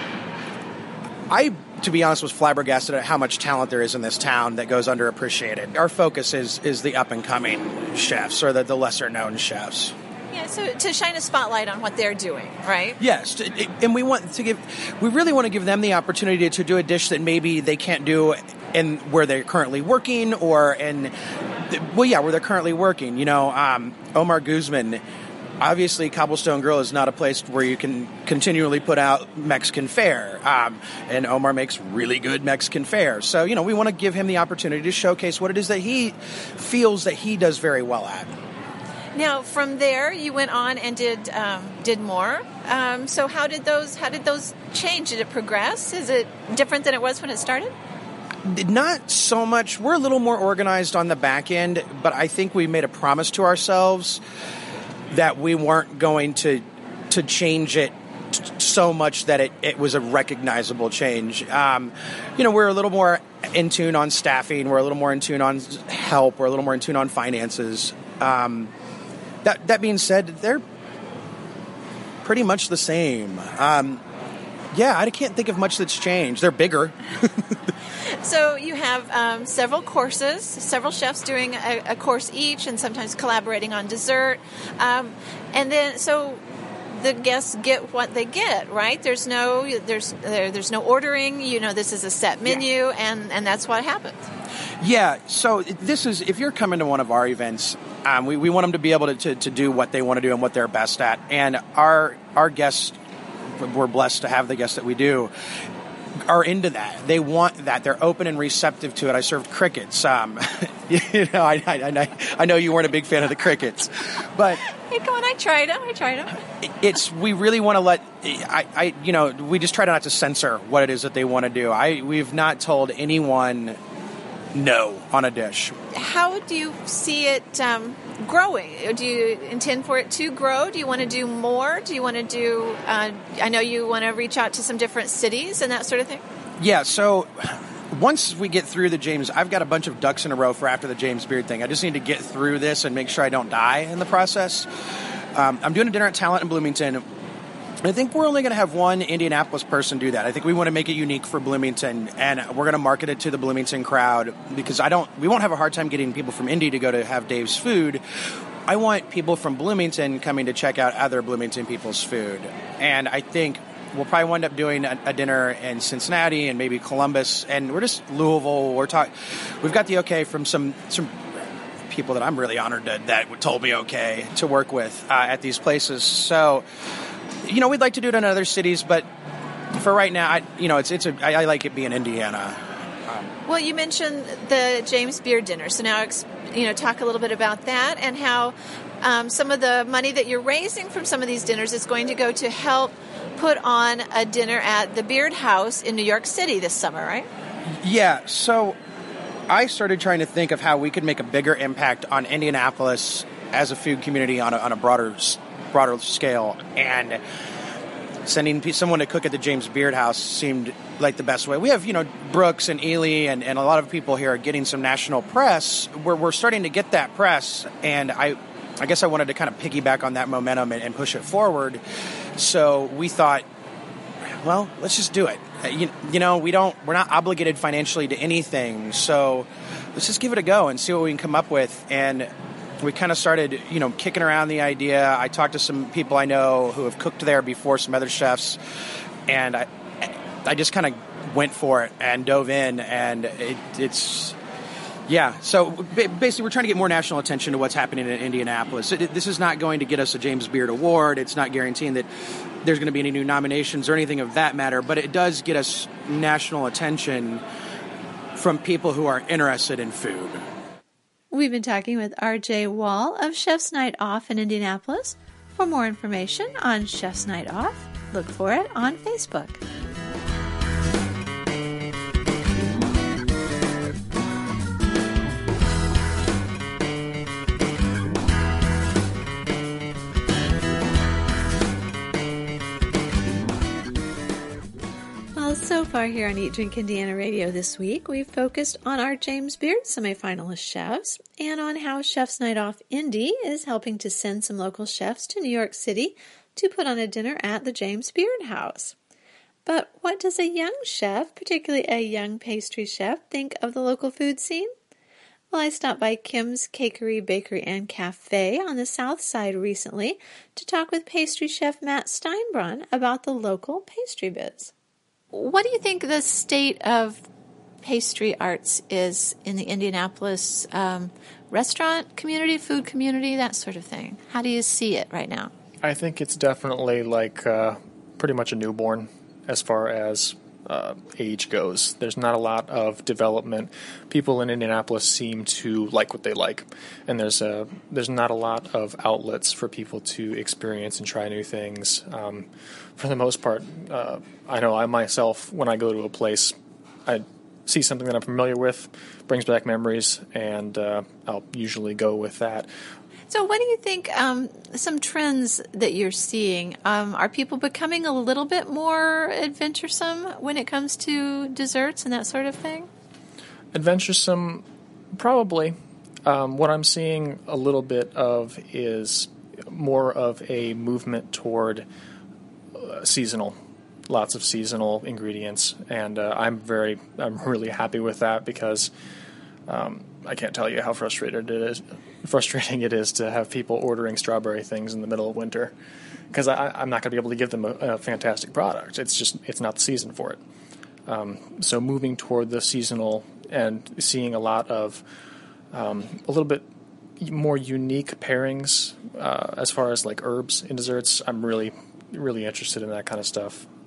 [SPEAKER 5] I... to be honest, was flabbergasted at how much talent there is in this town that goes underappreciated. Our focus is is the up-and-coming chefs, or the, the lesser-known chefs.
[SPEAKER 2] Yeah, so to shine a spotlight on what they're doing, right?
[SPEAKER 5] Yes, and we want to give, we really want to give them the opportunity to do a dish that maybe they can't do in where they're currently working, or in, well, yeah, where they're currently working. You know, um, Omar Guzman. Obviously, Cobblestone Grill is not a place where you can continually put out Mexican fare. Um, and Omar makes really good Mexican fare. So, you know, we want to give him the opportunity to showcase what it is that he feels that he does very well at.
[SPEAKER 2] Now, from there, you went on and did um, did more. Um, so how did those how did those change? Did it progress? Is it different than it was when it started?
[SPEAKER 5] Not so much. We're a little more organized on the back end, but I think we made a promise to ourselves that we weren't going to to change it t- so much that it, it was a recognizable change. Um, you know, we're a little more in tune on staffing. We're a little more in tune on help. We're a little more in tune on finances. Um, that that being said, they're pretty much the same. Um, yeah, I can't think of much that's changed. They're bigger.
[SPEAKER 2] So you have um, several courses, several chefs doing a, a course each, and sometimes collaborating on dessert. Um, and then, so the guests get what they get, right? There's no, there's there, there's no ordering. You know, this is a set menu, yeah. and, and that's what happens.
[SPEAKER 5] Yeah. So this is, if you're coming to one of our events, um, we, we want them to be able to, to, to do what they want to do and what they're best at. And our our guests, we're blessed to have the guests that we do. are into that. They want that. They're open and receptive to it. I served crickets. Um, you know, I, I, I know you weren't a big fan of the crickets, but
[SPEAKER 2] hey, come on! I tried them. I tried them.
[SPEAKER 5] It's we really want to let. I, I, you know, we just try not to censor what it is that they want to do. I, we've not told anyone no on a dish.
[SPEAKER 2] How do you see it um, growing? Do you intend for it to grow? Do you want to do more? Do you want to do, uh, I know you want to reach out to some different cities and that sort of thing?
[SPEAKER 5] Yeah, so once we get through the James, I've got a bunch of ducks in a row for after the James Beard thing. I just need to get through this and make sure I don't die in the process. Um, I'm doing a dinner at Talent in Bloomington. I think we're only going to have one Indianapolis person do that. I think we want to make it unique for Bloomington, and we're going to market it to the Bloomington crowd because I don't. We won't have a hard time getting people from Indy to go to have Dave's food. I want people from Bloomington coming to check out other Bloomington people's food, and I think we'll probably wind up doing a, a dinner in Cincinnati and maybe Columbus, and we're just Louisville. We're talking. We've got the okay from some some people that I'm really honored to, that told me okay to work with uh, at these places. So. You know, we'd like to do it in other cities, but for right now, I, you know, it's it's a, I, I like it being Indiana. Um,
[SPEAKER 2] well, you mentioned the James Beard dinner, so now you know talk a little bit about that and how um, some of the money that you're raising from some of these dinners is going to go to help put on a dinner at the Beard House in New York City this summer, right?
[SPEAKER 5] Yeah. So I started trying to think of how we could make a bigger impact on Indianapolis as a food community on a, on a broader broader scale, and sending someone to cook at the James Beard House seemed like the best way. We have, you know, Brooks and Ely and, and a lot of people here are getting some national press. We're, we're starting to get that press, and I I guess I wanted to kind of piggyback on that momentum and, and push it forward. So we thought, well, let's just do it. You, you know, we don't, we're not obligated financially to anything, so let's just give it a go and see what we can come up with. And we kind of started, you know, kicking around the idea. I talked to some people I know who have cooked there before, some other chefs, and I, I just kind of went for it and dove in, and it, it's, yeah. So basically, we're trying to get more national attention to what's happening in Indianapolis. This is not going to get us a James Beard Award. It's not guaranteeing that there's going to be any new nominations or anything of that matter, but it does get us national attention from people who are interested in food.
[SPEAKER 2] We've been talking with R J Wall of Chef's Night Off in Indianapolis. For more information on Chef's Night Off, look for it on Facebook. So far here on Eat Drink Indiana Radio this week, we've focused on our James Beard semifinalist chefs and on how Chef's Night Off Indy is helping to send some local chefs to New York City to put on a dinner at the James Beard House. But what does a young chef, particularly a young pastry chef, think of the local food scene? Well, I stopped by Kim's Cakery, Bakery, and Cafe on the South Side recently to talk with pastry chef Matt Steinbrunn about the local pastry biz. What do you think the state of pastry arts is in the Indianapolis um, restaurant community, food community, that sort of thing? How do you see it right now?
[SPEAKER 6] I think it's definitely like uh, pretty much a newborn as far as uh, age goes. There's not a lot of development. People in Indianapolis seem to like what they like, and there's a there's not a lot of outlets for people to experience and try new things. Um, for the most part, uh, I know I myself, when I go to a place, I see something that I'm familiar with, brings back memories, and uh, I'll usually go with that.
[SPEAKER 2] So what do you think, um, some trends that you're seeing? Um, are people becoming a little bit more adventuresome when it comes to desserts and that sort of thing?
[SPEAKER 6] Adventuresome, probably. Um, what I'm seeing a little bit of is more of a movement toward uh, seasonal, lots of seasonal ingredients, and uh, I'm very, I'm really happy with that because um, I can't tell you how frustrated it is. frustrating it is to have people ordering strawberry things in the middle of winter because I'm not going to be able to give them a, a fantastic product. It's just, it's not the season for it. Um, so moving toward the seasonal and seeing a lot of um, a little bit more unique pairings uh, as far as like herbs in desserts, I'm really, really interested in that kind of stuff.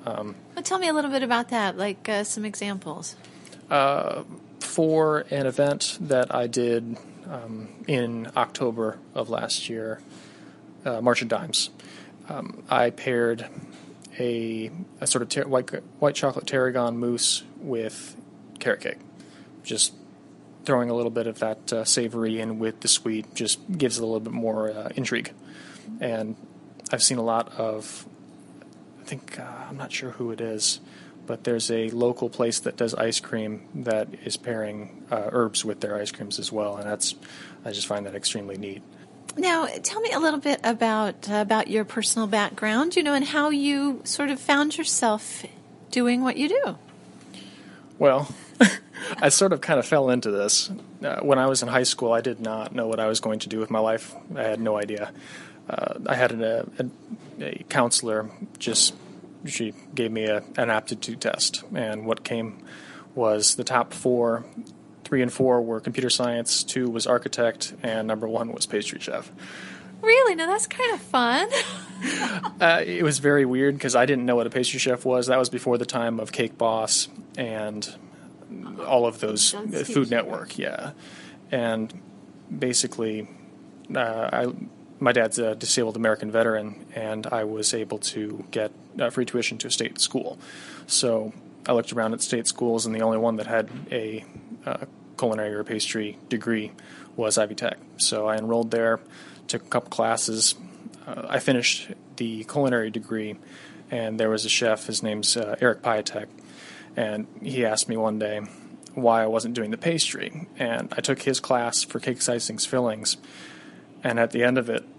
[SPEAKER 2] Um, well, tell me a little bit about that, like uh, some examples.
[SPEAKER 6] Uh, for an event that I did um, in October of last year, uh, March of Dimes, um, I paired a, a sort of ter- white white chocolate tarragon mousse with carrot cake. Just throwing a little bit of that uh, savory in with the sweet just gives it a little bit more uh, intrigue. And I've seen a lot of, I think, uh, I'm not sure who it is, but there's a local place that does ice cream that is pairing uh, herbs with their ice creams as well, and that's, I just find that extremely neat.
[SPEAKER 2] Now, tell me a little bit about uh, about your personal background, you know, and how you sort of found yourself doing what you do.
[SPEAKER 6] Well, I sort of kind of fell into this. Uh, when I was in high school, I did not know what I was going to do with my life. I had no idea. Uh, I had an, a, a counselor just, she gave me a, an aptitude test, and what came was the top four. Three and four were computer science, two was architect, and number one was pastry chef.
[SPEAKER 2] Really? Now that's kind of fun.
[SPEAKER 6] uh, it was very weird because I didn't know what a pastry chef was. That was before the time of Cake Boss and all of those, uh, Food Network, yeah. And basically, uh, I, my dad's a disabled American veteran, and I was able to get uh, free tuition to a state school. So I looked around at state schools, and the only one that had a uh, culinary or pastry degree was Ivy Tech. So I enrolled there, took a couple classes. Uh, I finished the culinary degree, and there was a chef, his name's uh, Eric Piatek, and he asked me one day why I wasn't doing the pastry. And I took his class for cakes, icings, fillings, and at the end of it,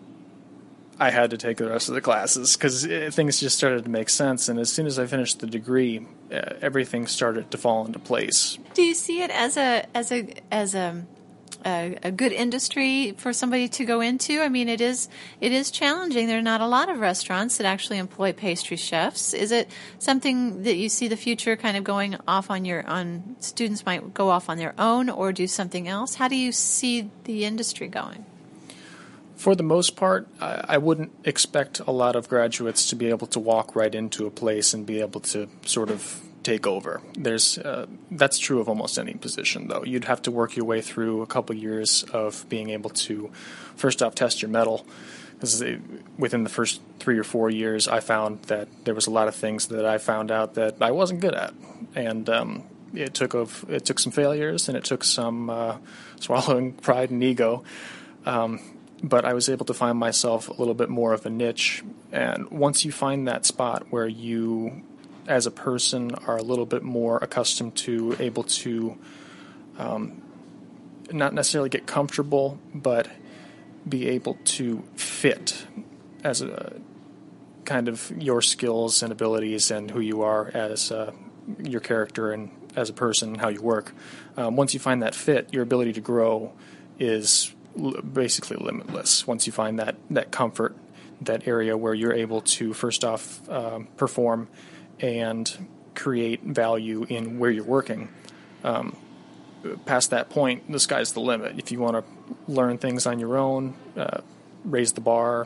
[SPEAKER 6] I had to take the rest of the classes because things just started to make sense. And as soon as I finished the degree, uh, everything started to fall into place.
[SPEAKER 2] Do you see it as a as a as a a, a good industry for somebody to go into? I mean, it is it is challenging. There are not a lot of restaurants that actually employ pastry chefs. Is it something that you see the future kind of going off on your on students might go off on their own or do something else? How do you see the industry going?
[SPEAKER 6] For the most part, I, I wouldn't expect a lot of graduates to be able to walk right into a place and be able to sort of take over. There's uh, that's true of almost any position, though. You'd have to work your way through a couple years of being able to, first off, test your mettle. Because within the first three or four years, I found that there was a lot of things that I found out that I wasn't good at, and um, it took of it took some failures and it took some uh, swallowing pride and ego. Um, But I was able to find myself a little bit more of a niche. And once you find that spot where you, as a person, are a little bit more accustomed to able to um, not necessarily get comfortable, but be able to fit as a kind of your skills and abilities and who you are as uh, your character and as a person and how you work. Um, once you find that fit, your ability to grow is basically limitless. Once you find that that comfort, that area where you're able to first off um, perform and create value in where you're working. Um, past that point, the sky's the limit. If you want to learn things on your own, uh, raise the bar,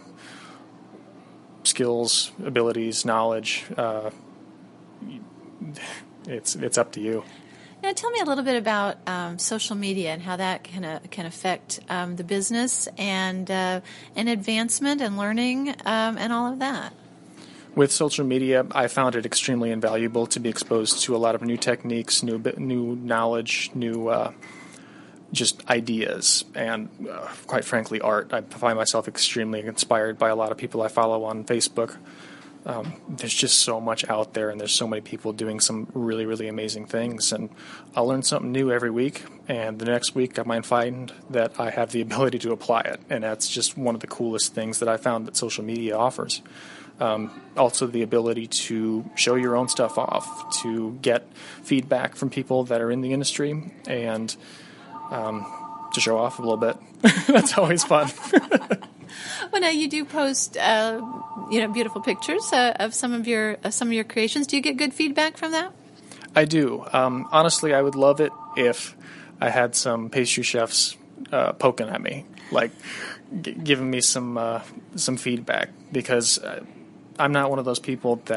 [SPEAKER 6] skills, abilities, knowledge, uh, it's it's up to you.
[SPEAKER 2] Now, tell me a little bit about um, social media and how that can uh, can affect um, the business and uh, and advancement and learning um, and all of that.
[SPEAKER 6] With social media, I found it extremely invaluable to be exposed to a lot of new techniques, new new knowledge, new uh, just ideas, and uh, quite frankly, art. I find myself extremely inspired by a lot of people I follow on Facebook. Um, there's just so much out there, and there's so many people doing some really, really amazing things. And I'll learn something new every week, and the next week I might find that I have the ability to apply it. And that's just one of the coolest things that I found that social media offers. Um, also the ability to show your own stuff off, to get feedback from people that are in the industry, and um, to show off a little bit. That's always fun.
[SPEAKER 2] Well, now you do post, uh, you know, beautiful pictures uh, of some of your uh, some of your creations. Do you get good feedback from that?
[SPEAKER 6] I do. Um, honestly, I would love it if I had some pastry chefs uh, poking at me, like g- giving me some uh, some feedback, because uh, I'm not one of those people that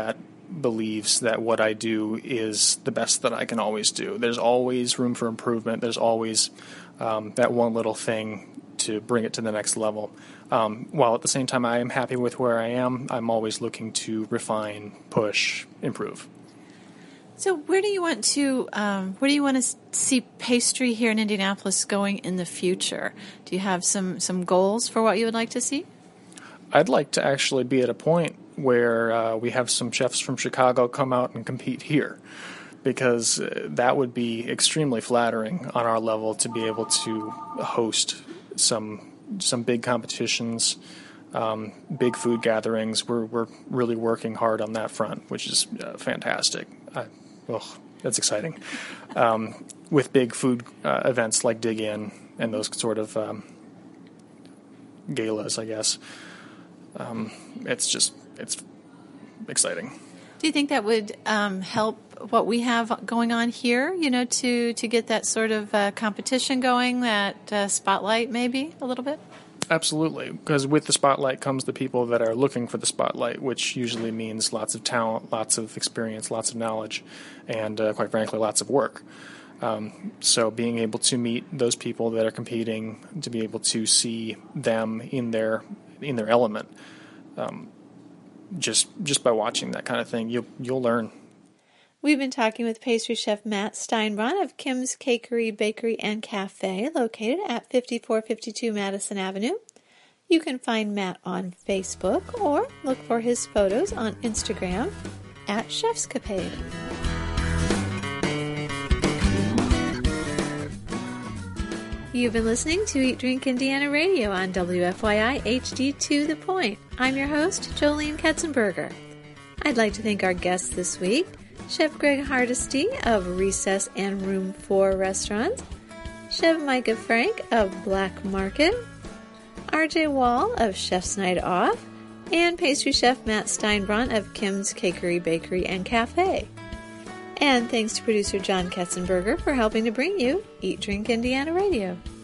[SPEAKER 6] believes that what I do is the best that I can always do. There's always room for improvement. There's always um, that one little thing to bring it to the next level. Um, while at the same time I am happy with where I am, I'm always looking to refine, push, improve.
[SPEAKER 2] So where do you want to um, where do you want to see pastry here in Indianapolis going in the future? Do you have some, some goals for what you would like to see?
[SPEAKER 6] I'd like to actually be at a point where uh, we have some chefs from Chicago come out and compete here, because uh, that would be extremely flattering on our level to be able to host some some big competitions, um, big food gatherings. We're we're really working hard on that front, which is uh, fantastic. I, oh, that's exciting. Um, with big food uh, events like Dig In and those sort of um, galas, I guess. Um, it's just, it's exciting.
[SPEAKER 2] Do you think that would um, help what we have going on here, you know, to, to get that sort of uh, competition going, that uh, spotlight maybe a little bit?
[SPEAKER 6] Absolutely, because with the spotlight comes the people that are looking for the spotlight, which usually means lots of talent, lots of experience, lots of knowledge, and uh, quite frankly, lots of work. Um, so being able to meet those people that are competing, to be able to see them in their in their element, um, just just by watching that kind of thing, you'll you'll learn.
[SPEAKER 2] We've been talking with pastry chef Matt Steinbron of Kim's Cakery, Bakery, and Cafe, located at fifty-four fifty-two Madison Avenue. You can find Matt on Facebook or look for his photos on Instagram at Chefscapade. You've been listening to Eat Drink Indiana Radio on W F Y I H D To The Point. I'm your host, Jolene Ketzenberger. I'd like to thank our guests this week, Chef Greg Hardesty of Recess and Room four Restaurants, Chef Micah Frank of Black Market, R J Wall of Chef's Night Off, and pastry chef Matt Steinbron of Kim's Cakery, Bakery, and Cafe. And thanks to producer John Ketzenberger for helping to bring you Eat Drink Indiana Radio.